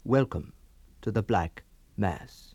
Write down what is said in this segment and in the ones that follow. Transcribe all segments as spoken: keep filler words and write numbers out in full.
Welcome to the Black Mass.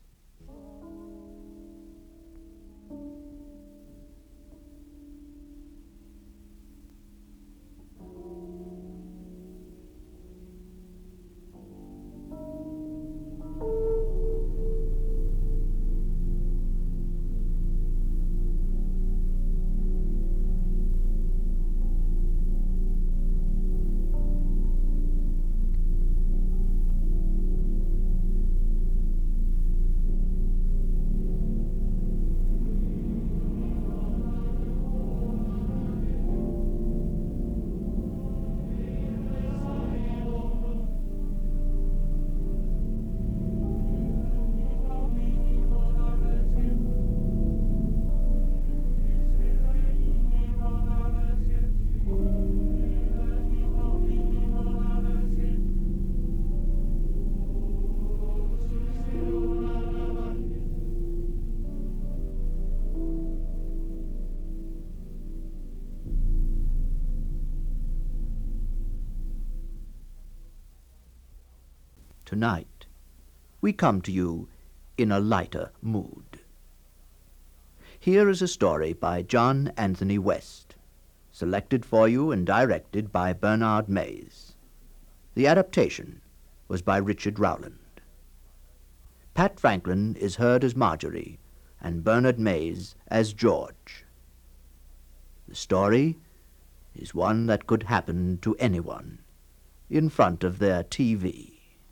Tonight, we come to you in a lighter mood. Here is a story by John Anthony West, selected for you and directed by Bernard Mays. The adaptation was by Richard Rowland. Pat Franklin is heard as Marjorie and Bernard Mays as George. The story is one that could happen to anyone in front of their T V.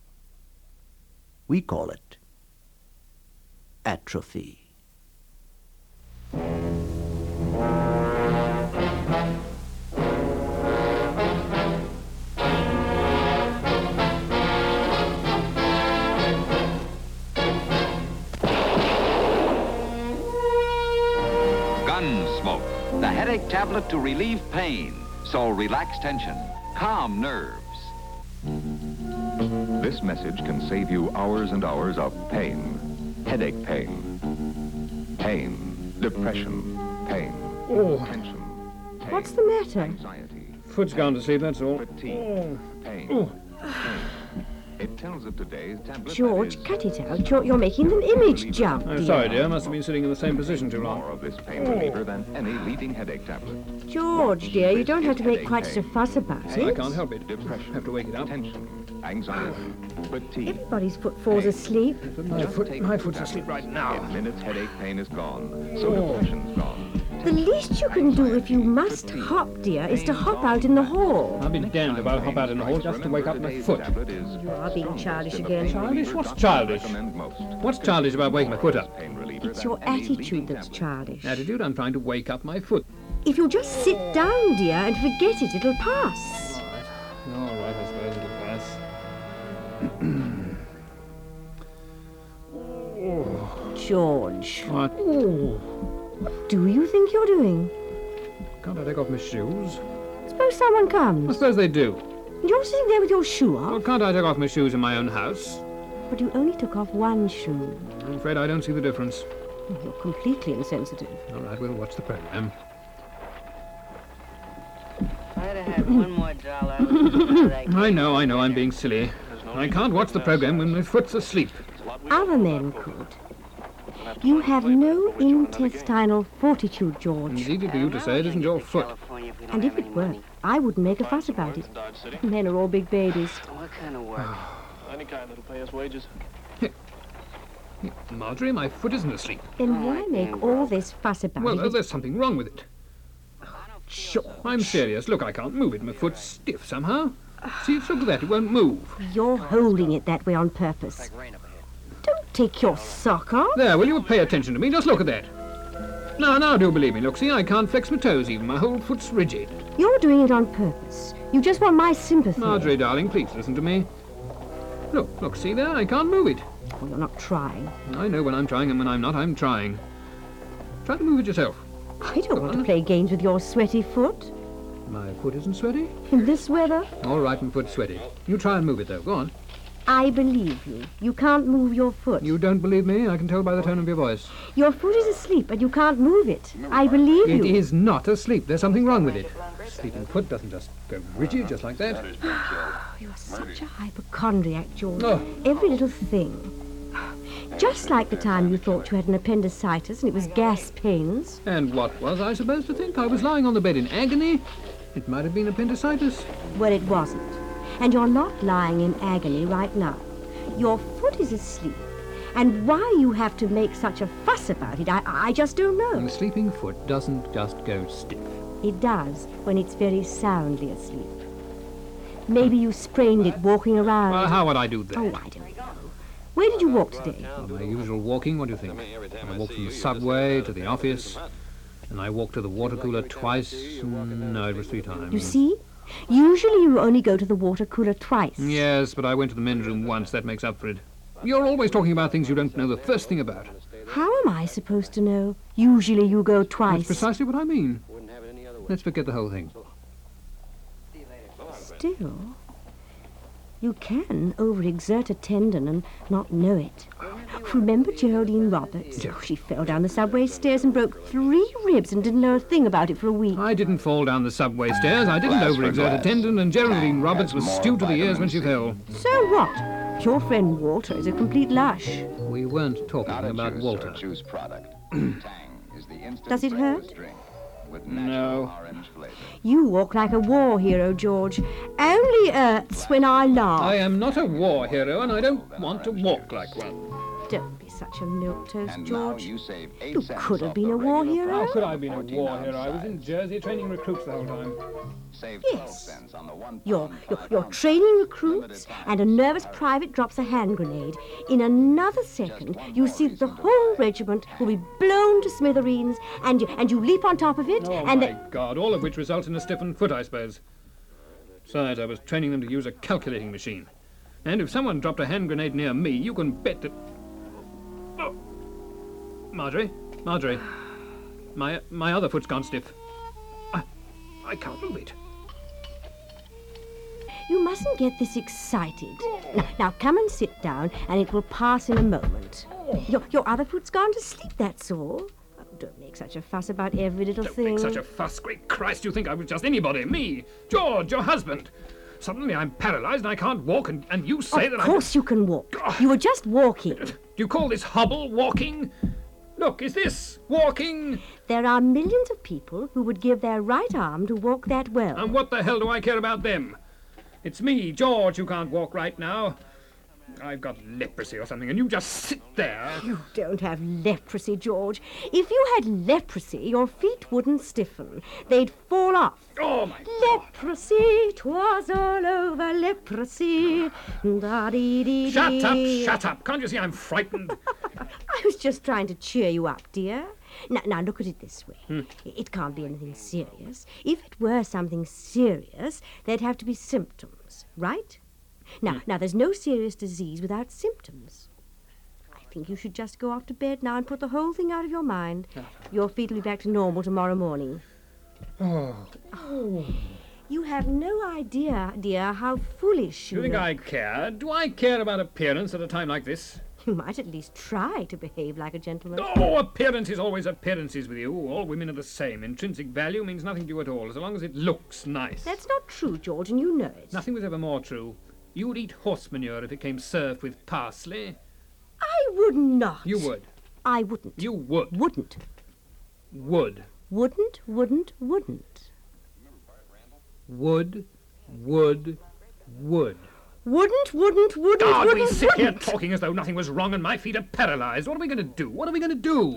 We call it atrophy. Gunsmoke, the headache tablet to relieve pain. So relax tension, calm nerves. This message can save you hours and hours of pain. Headache pain. Pain. Depression. Pain. Oh. Tension. Pain. What's the matter? Anxiety. Foot's gone to sleep, that's all. Fatigue. Oh. Pain. Oh. Pain. It tells of today's tablet. George, that is cut it out. You're, you're making an image jump. I'm sorry, dear. I must have been sitting in the same position too more long. of this pain reliever than any leading headache tablet. George, dear, you don't have to make quite such a fuss about I it. can't help it. Depression. Have to wake it up. Tension. Anxiety. Fatigue. Everybody's foot falls asleep. But my Just foot, take my the foot's tablet. asleep right now. In minutes, headache pain is gone. So Oh. depression's gone. The least you can do if you must hop, dear, is to hop out in the hall. I'll be damned if I'll hop out in the hole just to wake up my foot. You are being childish again. Childish? What's childish? What's childish about waking my foot up? It's your attitude that's childish. Attitude? I'm trying to wake up my foot. If you'll just sit down, dear, and forget it, it'll pass. All right, I suppose it'll pass. George, What? Oh, what do you think you're doing? can't I take off my shoes? Suppose someone I comes. suppose they do. And you're sitting there with your shoe Well, off. can't I take off my shoes in my own house? But you only took off one shoe. I'm afraid I don't see the difference. You're completely insensitive. All right, we'll watch the program. If I'd have had one more dollar, I would I know, I know, I'm being silly. I can't watch the program when my foot's asleep. Other men could. You have no intestinal fortitude, George. It's easy for you to say it isn't your foot. And if it were, I wouldn't make a fuss about it. Men are all big babies. What kind of work? Any kind that'll pay us wages. Marjorie, my foot isn't asleep. Then why make all this fuss about Well, uh, it? there's something wrong with it. Sure. I'm serious. Look, I can't move it. My foot's stiff somehow. See, look at that. It won't move. You're holding it that way on purpose. Don't take your sock off. There, will you pay attention to me? Just look at that. Now, now, do believe me. Look, see, I can't flex my toes even. My whole foot's rigid. You're doing it on purpose. You just want my sympathy. Marjorie, darling, please listen to me. Look, look, see there? I can't move it. Well, you're not trying. I know when I'm trying and when I'm not, I'm trying. Try to move it yourself. I don't want to play games with your sweaty foot. My foot isn't sweaty. In this weather? All right, my foot's sweaty. You try and move it, though. Go on. I believe you. You can't move your foot. You don't believe me? I can tell by the tone of your voice. Your foot is asleep, and you can't move it. I believe It you. is not asleep. There's something wrong with it. Sleeping foot doesn't just go rigid just like that. You're such a hypochondriac, George. Oh. Every little thing. Just like the time you thought you had an appendicitis and it was gas pains. And what was I supposed to think? I was lying on the bed in agony. It might have been appendicitis. Well, it wasn't. And you're not lying in agony right now. Your foot is asleep. And why you have to make such a fuss about it, I, I just don't know. And the sleeping foot doesn't just go stiff. It does when it's very soundly asleep. Maybe you sprained it walking around. Well, how would I do that? Oh, I don't know. Where did you walk today? Well, my usual walking, what do you think? I walked from the subway to the office, and I walked to the water cooler twice. Mm, no, it was three times. You see? Usually you only go to the water cooler twice. Yes, but I went to the men's room once. That makes up for it. You're always talking about things you don't know the first thing about. How am I supposed to know? Usually you go That's twice. precisely what I mean. Let's forget the whole thing. Still, you can overexert a tendon and not know it. Remember Geraldine Roberts? Oh, she fell down the subway stairs and broke three ribs and didn't know a thing about it for a week. I didn't fall down the subway stairs. I didn't Glass for overexert a glass. tendon, and Geraldine Tang Roberts has was more stewed to the ears when she vitamin fell. So what? Your friend Walter is a complete lush. We weren't talking Not a about juice Walter. or juice product. Tang is the instant Does it hurt? breakfast drink with No. natural orange flavor. You walk like a war hero, George. Only hurts when I laugh. I am not a war hero, and I don't want to walk like one. Don't be such a milquetoast, And now George. you save eight You cents could have off been the a war regular hero. How price could of I have been a fourteen war ounce hero? I was size. in Jersey training recruits the whole time. Save twelve Yes. cents on the one You're, pound, you're, five you're ounce training size. recruits, Limited and a time. nervous private drops a hand grenade. In another second, you see that the whole regiment will be blown to smithereens, and you, and you leap on top of it, Oh, and my the- God, all of which results in a stiffened foot, I suppose. Besides, I was training them to use a calculating machine. And if someone dropped a hand grenade near me, you can bet that... Oh. Marjorie, Marjorie, my my other foot's gone stiff. I, I can't move it. you mustn't get this excited. Now, now come and sit down, and it will pass in a moment. Your, your other foot's gone to sleep, that's all. Oh, don't make such a fuss about every little Don't thing. make such a fuss. Great Christ, you think I was just anybody? Me, George, your husband. Suddenly I'm paralyzed and I can't walk, and, and you say that Of course you can walk. You were just walking. I... Do you call this hobble walking? Look, is this walking? There are millions of people who would give their right arm to walk that well. And what the hell do I care about them? It's me, George, who can't walk right now. I've got leprosy or something, and you just sit there. You don't have leprosy, George. If you had leprosy, your feet wouldn't stiffen. They'd fall off. Oh, my... Leprosy, 'twas all over leprosy. Da-dee-dee-dee. Shut up, shut up. Can't you see I'm frightened? I was just trying to cheer you up, dear. Now, now look at it this way. Hmm. It can't be anything serious. If it were something serious, there'd have to be symptoms, right? Now, now, there's no serious disease without symptoms. I think you should just go off to bed now and put the whole thing out of your mind. Your feet will be back to normal tomorrow morning. Oh. You have no idea, dear, how foolish Do you you think look. I care? Do I care about appearance at a time like this? You might at least try to behave like a gentleman. Oh, appearance is always appearances with you. All women are the same. Intrinsic value means nothing to you at all, as long as it looks nice. That's not true, George, and you know it. Nothing was ever more true. You'd eat horse manure if it came served with parsley. I would not. You would. I wouldn't. You would. Wouldn't. Would. Wouldn't, wouldn't, wouldn't. Would. Would. Would. Wouldn't, wouldn't, wouldn't, God, we wouldn't, sit here wouldn't. talking as though nothing was wrong and my feet are paralyzed. What are we going to do? What are we going to do?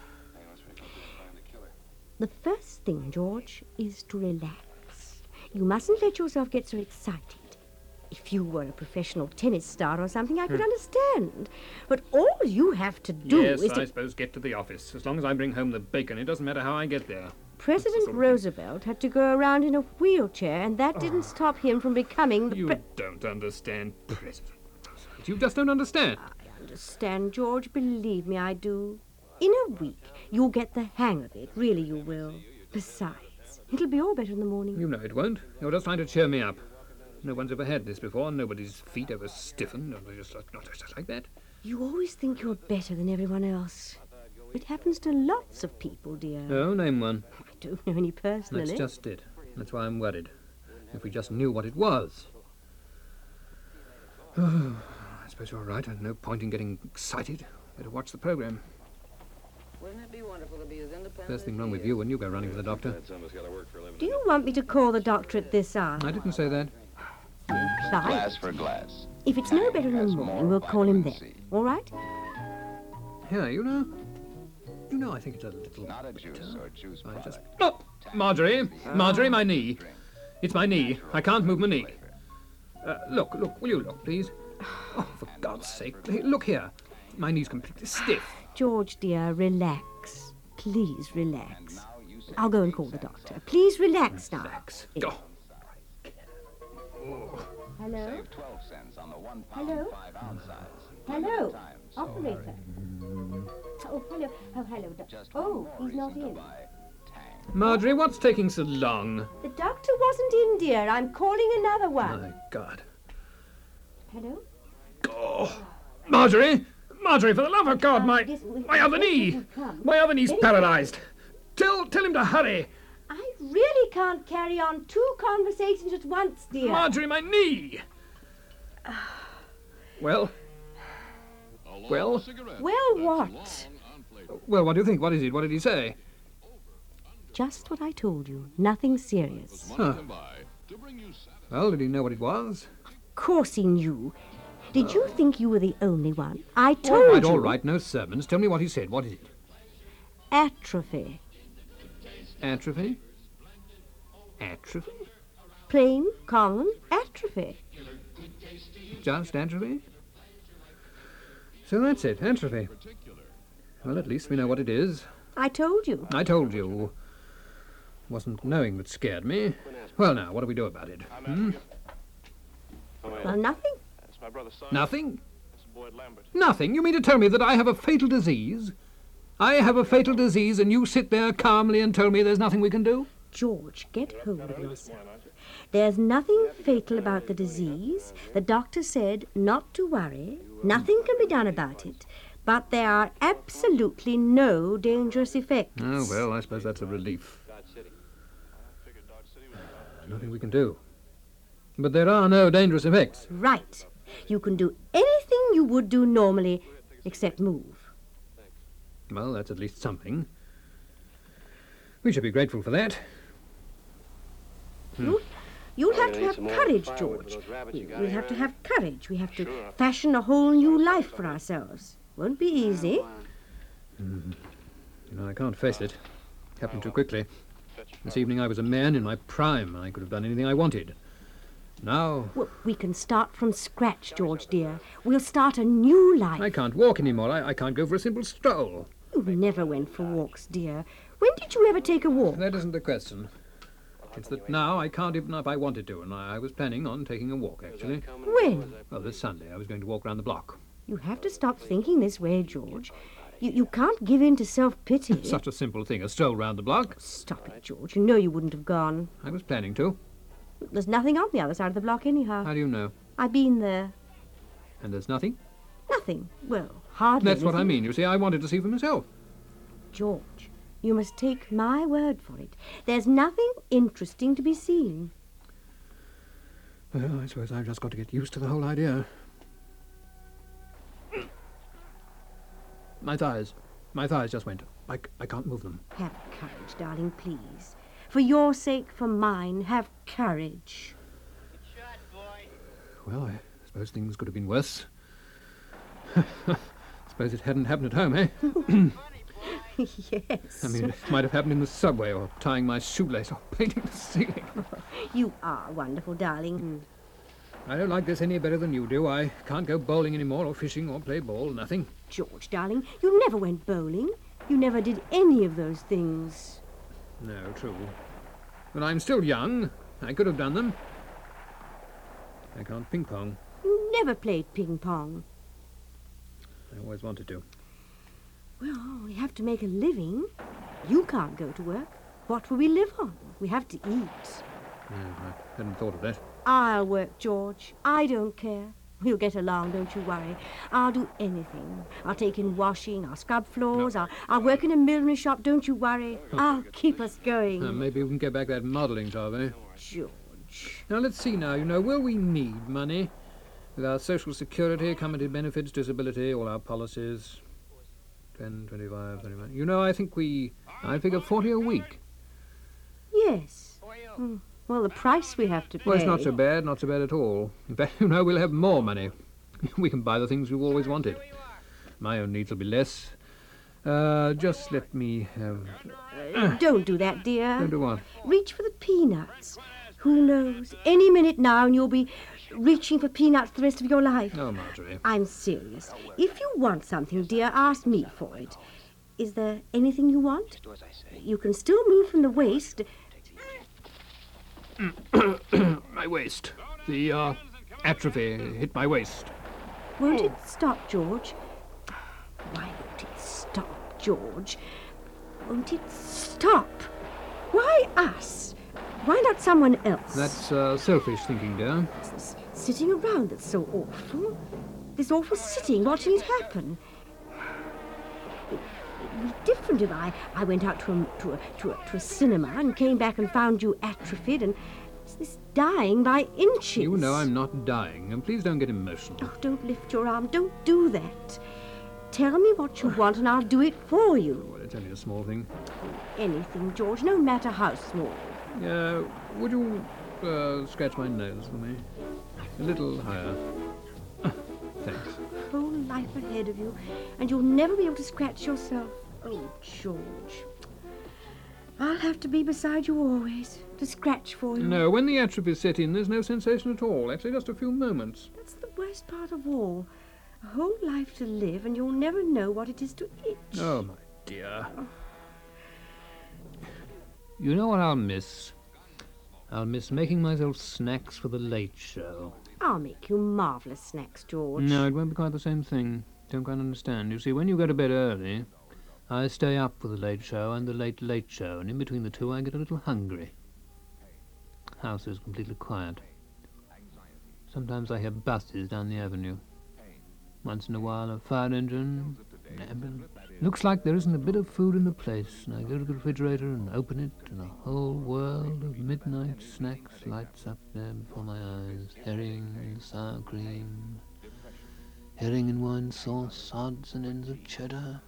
The first thing, George, is to relax. You mustn't let yourself get so excited. If you were a professional tennis star or something, I could understand. But all you have to do yes, is I to... suppose get to the office. As long as I bring home the bacon, it doesn't matter how I get there. President sort of thing. Roosevelt had to go around in a wheelchair, and that didn't stop him from becoming the You pre- don't understand, President Roosevelt. You just don't understand. I understand, George. Believe me, I do. In a week, you'll get the hang of it. Really, you will. Besides, it'll be all better in the morning. You know it won't. You're just trying to cheer me up. No one's ever had this before. Nobody's feet ever stiffened. Not just, not just like that. You always think you're better than everyone else. It happens to lots of people, dear. Oh, name one. I don't know any personally. That's just it. That's why I'm worried. If we just knew what it was. Oh, I suppose you're right. No point in getting excited. Better watch the program. Wouldn't it be wonderful to be as independent First thing as wrong he with is? you when you go running for the doctor. Do you want me to call the doctor at this hour? I didn't say that. Clive, Glass for glass. if it's no better in the morning, we'll call him then. All right? Here, you know. You know, I think it's a little. Not a juice or juice I product. just. Oh, Marjorie! Marjorie, my knee. It's my knee. I can't move my knee. Uh, look, look, will you look, please? Oh, for God's sake. Hey, look here. My knee's completely stiff. George, dear, relax. Please relax. I'll go and call the doctor. Please relax now. Relax. Oh. Hello? Save twelve cents on the one pound, Hello? five ounce size. Hello? Times, so Operator. Oh, hello. Oh, hello. doc- just Oh, one he's more not reason to in. buy Tang. Marjorie, what's taking so long? The doctor wasn't in, dear. I'm calling another one. My God. Hello? Oh. Marjorie! Marjorie, for the love of God, Um, my yes, we- my other knee! we come. My other knee's Very- paralyzed. Tell tell him to hurry. I really can't carry on two conversations at once, dear. Marjorie, my knee! Well? Well? Well, what? Well, what do you think? What is it? What did he say? Just what I told you. Nothing serious. Huh. Well, did he know what it was? Of course he knew. Did you think you were the only one? I All told right, you. all right, no sermons. Tell me what he said. What is it? Atrophy. Atrophy? Atrophy? Plain, common atrophy. Just atrophy? So that's it, atrophy. Well, at least we know what it is. I told you. I told you. Wasn't knowing that scared me. Well, now, what do we do about it? Hmm? Well, nothing. That's my brother Simon. Nothing? That's Boyd Lambert. Nothing? You mean to tell me that I have a fatal disease? I have a fatal disease and you sit there calmly and tell me there's nothing we can do? George, get hold of yourself. There's nothing fatal about the disease. The doctor said not to worry. Nothing can be done about it. But there are absolutely no dangerous effects. Oh, well, I suppose that's a relief. Nothing we can do. But there are no dangerous effects. Right. You can do anything you would do normally, except move. Well, that's at least something. We should be grateful for that. You'll, you'll have to need have some more courage, firewood George. for those rabbits you We got we here, have to eh? have courage. We have to Sure. fashion a whole new life for ourselves. Won't be easy. You know, I can't face it. Happened too quickly. This evening I was a man in my prime. I could have done anything I wanted. Now, Well, we can start from scratch, George, dear. We'll start a new life. I can't walk anymore. I, I can't go for a simple stroll. You never went for walks, dear. When did you ever take a walk? That isn't the question. It's that now I can't even if I wanted to, and I, I was planning on taking a walk, actually. When? Well, this Sunday I was going to walk round the block. You have to stop thinking this way, George. You, you can't give in to self-pity. Such a simple thing, a stroll round the block. Stop it, George. You know you wouldn't have gone. I was planning to. There's nothing on the other side of the block anyhow. How do you know? I've been there. And there's nothing? Nothing. Well, hardly That's what I anything. mean. You see, I wanted to see for myself. George, you must take my word for it. There's nothing interesting to be seen. Well, I suppose I've just got to get used to the whole idea. My thighs. My thighs just went. I, c- I can't move them. Have courage, darling, please. For your sake, for mine, have courage. Well, I suppose things could have been worse. Suppose it hadn't happened at home, eh? Yes. I mean, it might have happened in the subway, or tying my shoelace, or painting the ceiling. You are wonderful, darling. I don't like this any better than you do. I can't go bowling anymore, or fishing, or play ball, nothing. George, darling, you never went bowling. You never did any of those things. No, true. But I'm still young. I could have done them. I can't ping-pong. You never played ping-pong. I always wanted to. Well, we have to make a living. You can't go to work. What will we live on? We have to eat. No, I hadn't thought of that. I'll work, George. I don't care. We'll get along, don't you worry. I'll do anything. I'll take in washing, I'll scrub floors, No. I'll, I'll work in a millinery shop, don't you worry. I'll keep us going. Uh, maybe we can get back that modelling job, eh? George. Now, let's see now, you know, will we need money? With our social security, company benefits, disability, all our policies. ten, twenty-five, thirty-one. You know, I think we... I figure forty a week. Yes. Hmm. Well, the price we have to pay... Well, it's not so bad, not so bad at all. In fact, you know, we'll have more money. We can buy the things we've always wanted. My own needs will be less. Uh, just let me have... Uh, don't do that, dear. Don't do what? Reach for the peanuts. Who knows? Any minute now and you'll be reaching for peanuts the rest of your life. Oh, Marjorie. I'm serious. If you want something, dear, ask me for it. Is there anything you want? You can still move from the waist. My waist. The, uh, atrophy hit my waist. Won't it stop, George? Why won't it stop, George? Won't it stop? Why us? Why not someone else? That's, uh, selfish thinking, dear. It's this sitting around that's so awful. This awful sitting, watching it happen. It, it'd be different if I, I went out to a, to, a, to, a, to a cinema and came back and found you atrophied and it's this dying by inches. You know I'm not dying, and please don't get emotional. Oh, don't lift your arm. Don't do that. Tell me what you want and I'll do it for you. Well, it's only a small thing. Anything, George, no matter how small. Uh, would you, uh, scratch my nose for me? A little higher. Thanks. Whole life ahead of you, and you'll never be able to scratch yourself. Oh, George. I'll have to be beside you always, to scratch for you. No, when the atrophy set in, there's no sensation at all. Actually, just a few moments. That's the worst part of all. A whole life to live, and you'll never know what it is to itch. Oh, my dear. You know what I'll miss? I'll miss making myself snacks for the late show. I'll make you marvellous snacks, George. No, it won't be quite the same thing. Don't quite understand. You see, when you go to bed early, I stay up for the late show and the late late show, and in between the two I get a little hungry. House is completely quiet. Sometimes I hear buses down the avenue. Once in a while a fire engine, an ambulance. Looks like there isn't a bit of food in the place, and I go to the refrigerator and open it, and a whole world of midnight snacks lights up there before my eyes. Herring and sour cream, herring and wine sauce, odds and ends of cheddar,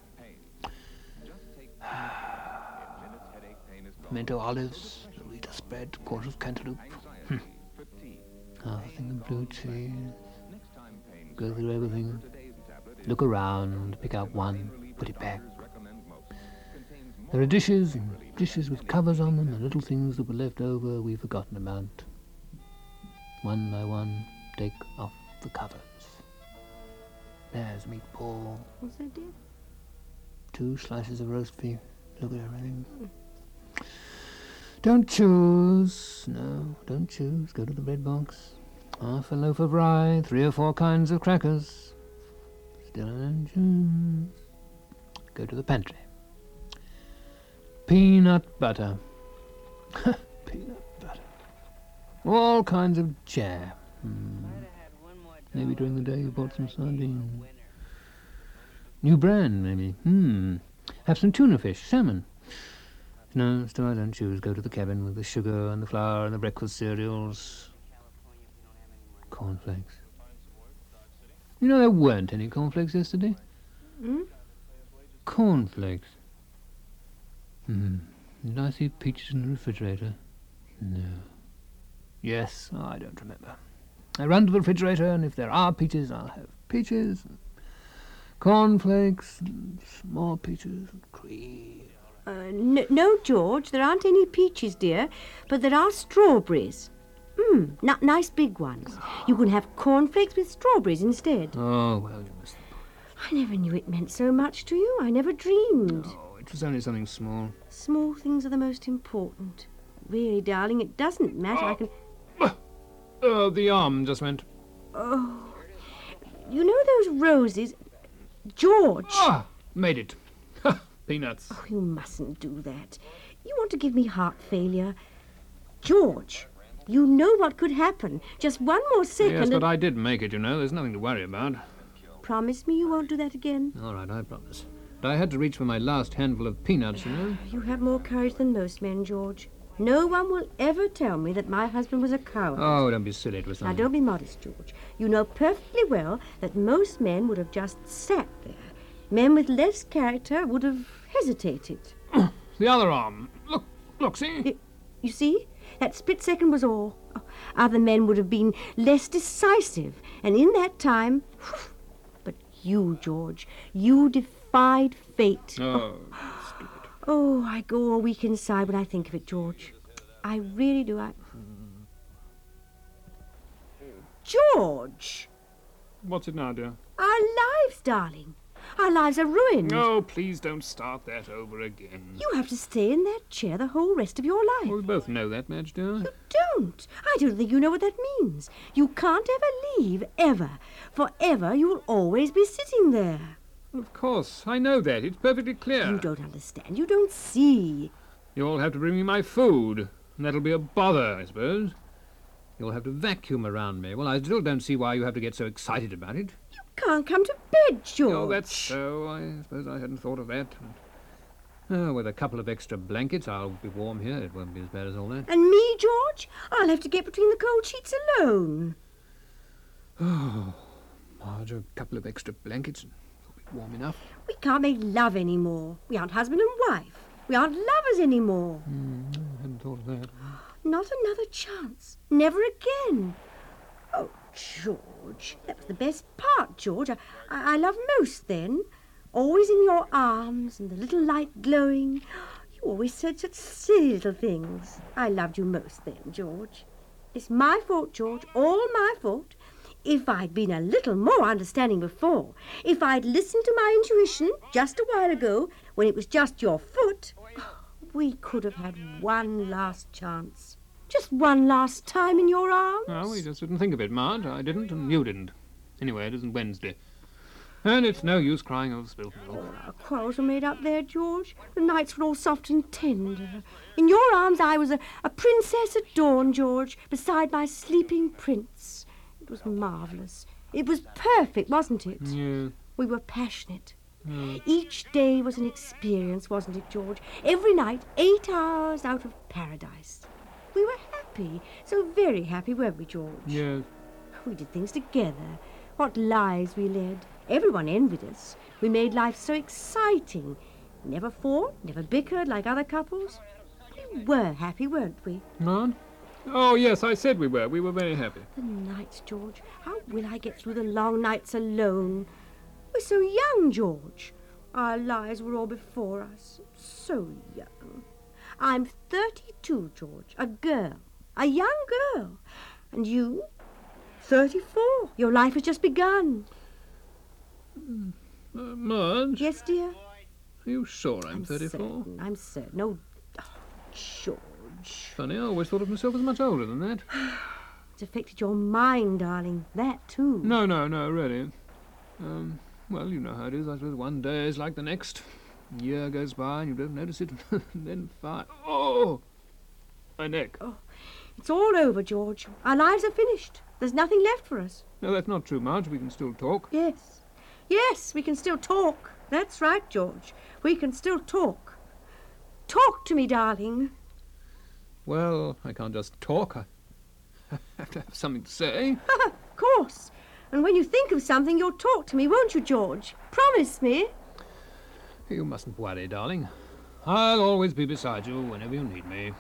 pimento olives, Rita spread, quarter of cantaloupe, hm. half a thing of blue cheese. Go through everything, look around, pick out one, put it back. There are dishes and dishes with covers on them, and little things that were left over we've forgotten about. One by one, take off the covers. There's meatball. What's that, dear? Two slices of roast beef. Look at everything. Don't choose. No, don't choose. Go to the bread box. Half a loaf of rye, three or four kinds of crackers. Still don't choose. Go to the pantry. Peanut butter. Peanut butter. All kinds of jam. Hmm. Maybe during the day you bought some sardines. New brand, maybe. Hmm. Have some tuna fish, salmon. No, still I don't choose. Go to the cabin with the sugar and the flour and the breakfast cereals. Cornflakes. You know there weren't any cornflakes yesterday? Hmm? Cornflakes. Hmm. Did I see peaches in the refrigerator? No. Yes, oh, I don't remember. I run to the refrigerator, and if there are peaches, I'll have peaches, and cornflakes, and more peaches, and cream. Uh, n- no, George, there aren't any peaches, dear, but there are strawberries. Mmm, n- nice big ones. You can have cornflakes with strawberries instead. Oh, well, you must... I never knew it meant so much to you. I never dreamed. Oh, it was only something small. Small things are the most important. Really, darling, it doesn't matter. I can... Uh, the arm just went... Oh, you know those roses... George! Ah, made it. Peanuts. Oh, you mustn't do that. You want to give me heart failure. George, You know what could happen. Just one more second. Yes, and- but I did make it, you know. There's nothing to worry about. Promise me you won't do that again. All right, I promise. But I had to reach for my last handful of peanuts, you know. You have more courage than most men, George. No one will ever tell me that my husband was a coward. Oh, don't be silly. It was Now, something. don't be modest, George. You know perfectly well that most men would have just sat there. Men with less character would have hesitated. The other arm. Look, look, see? Y- You see? That split second was all. Oh, other men would have been less decisive, and in that time... But you, George, you defied fate. Oh, Oh, I go all weak inside when I think of it, George. I really do. I... George! what's it now, dear? Our lives, darling. Our lives are ruined. Oh, please don't start that over again. You have to stay in that chair the whole rest of your life. Well, we both know that, Madge, dear. You don't. I don't think you know what that means. You can't ever leave, ever. Forever, you will always be sitting there. Of course, I know that. It's perfectly clear. You don't understand. You don't see. You'll have to bring me my food, and that'll be a bother, I suppose. You'll have to vacuum around me. Well, I still don't see why you have to get so excited about it. You can't come to bed, George. Oh, that's so. I suppose I hadn't thought of that. Oh, with a couple of extra blankets, I'll be warm here. It won't be as bad as all that. And me, George? I'll have to get between the cold sheets alone. Oh, Marge, a couple of extra blankets, and it'll be warm enough. We can't make love anymore. We aren't husband and wife. We aren't lovers anymore. Mm, I hadn't thought of that. Not another chance. Never again. Oh, George. That was the best part, George. I, I, I loved most then. Always in your arms and the little light glowing. You always said such silly little things. I loved you most then, George. It's my fault, George. All my fault. If I'd been a little more understanding before, if I'd listened to my intuition just a while ago when it was just your foot, we could have had one last chance. Just one last time in your arms. Oh, we just didn't think of it, Marge. I didn't, and you didn't. Anyway, it isn't Wednesday. And it's no use crying over spilt milk. Our quarrels were made up there, George. The nights were all soft and tender. In your arms I was a, a princess at dawn, George, beside my sleeping prince. It was marvellous. It was perfect, wasn't it? Yeah. We were passionate. Each day was an experience, wasn't it, George? Every night, eight hours out of paradise. We were happy, so very happy, weren't we, George? Yes. We did things together. What lives we led. Everyone envied us. We made life so exciting. Never fought, never bickered like other couples. We were happy, weren't we? Marge? Oh, yes, I said we were. We were very happy. The nights, George. How will I get through the long nights alone? We're so young, George. Our lives were all before us. So young. I'm thirty-two, George. A girl. A young girl. And you? Thirty-four. Your life has just begun. Uh, Marge, Yes, dear? are you sure I'm, thirty-four? Certain. I'm certain. Oh, oh, George. Funny, I always thought of myself as much older than that. It's affected your mind, darling. That, too. No, no, no, really. Um, well, you know how it is. I suppose one day is like the next. A year goes by and you don't notice it. And then five. Oh! My neck. It's all over, George. Our lives are finished. There's nothing left for us. No, that's not true, Marge. We can still talk. Yes. Yes, we can still talk. That's right, George. We can still talk. Talk to me, darling. Well, I can't just talk. I have to have something to say. Of course. And when you think of something, you'll talk to me, won't you, George? Promise me. You mustn't worry, darling. I'll always be beside you whenever you need me.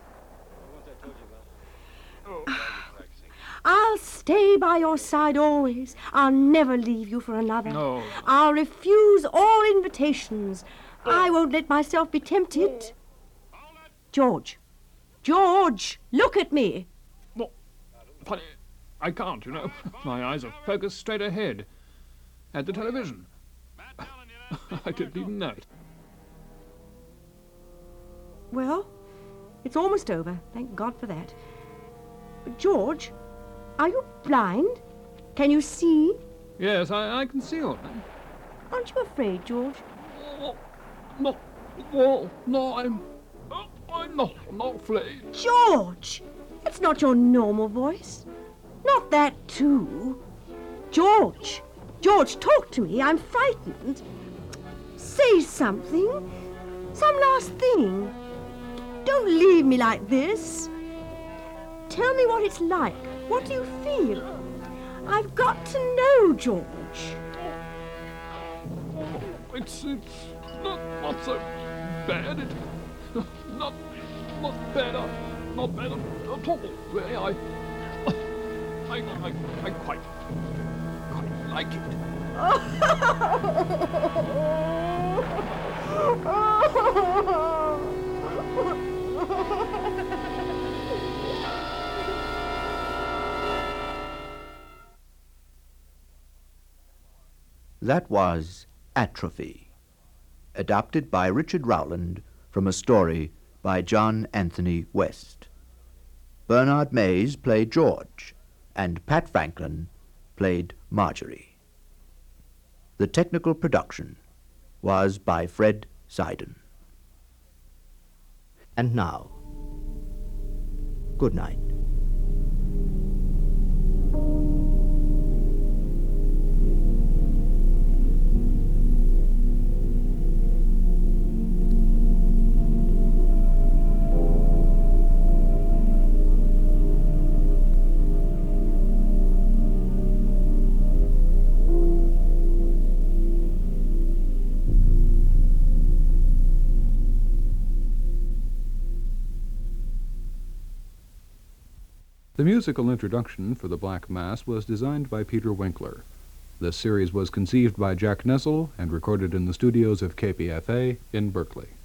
I'll stay by your side always. I'll never leave you for another. No. I'll refuse all invitations. I won't let myself be tempted. George. George, look at me. No, funny, I can't, you know. My eyes are focused straight ahead. At the television. I didn't even know it. Well, it's almost over. Thank God for that. But George, are you blind? Can you see? Yes, I, I can see all that. Aren't you afraid, George? Oh, no, no, no, I'm... Oh, I'm not, I'm not afraid. George! It's not your normal voice. Not that, too. George! George, talk to me. I'm frightened. Say something. Some last thing. Don't leave me like this. Tell me what it's like. What do you feel? I've got to know, George. It's, it's not, not so bad. It's not, not bad. uh, Not bad at all. Really, I, I, I, I quite, quite like it. That was Atrophy, adapted by Richard Rowland from a story by John Anthony West. Bernard Mays played George, and Pat Franklin played Marjorie. The technical production was by Fred Seiden. And now, good night. The musical introduction for The Black Mass was designed by Peter Winkler. This series was conceived by Jack Nessel and recorded in the studios of K P F A in Berkeley.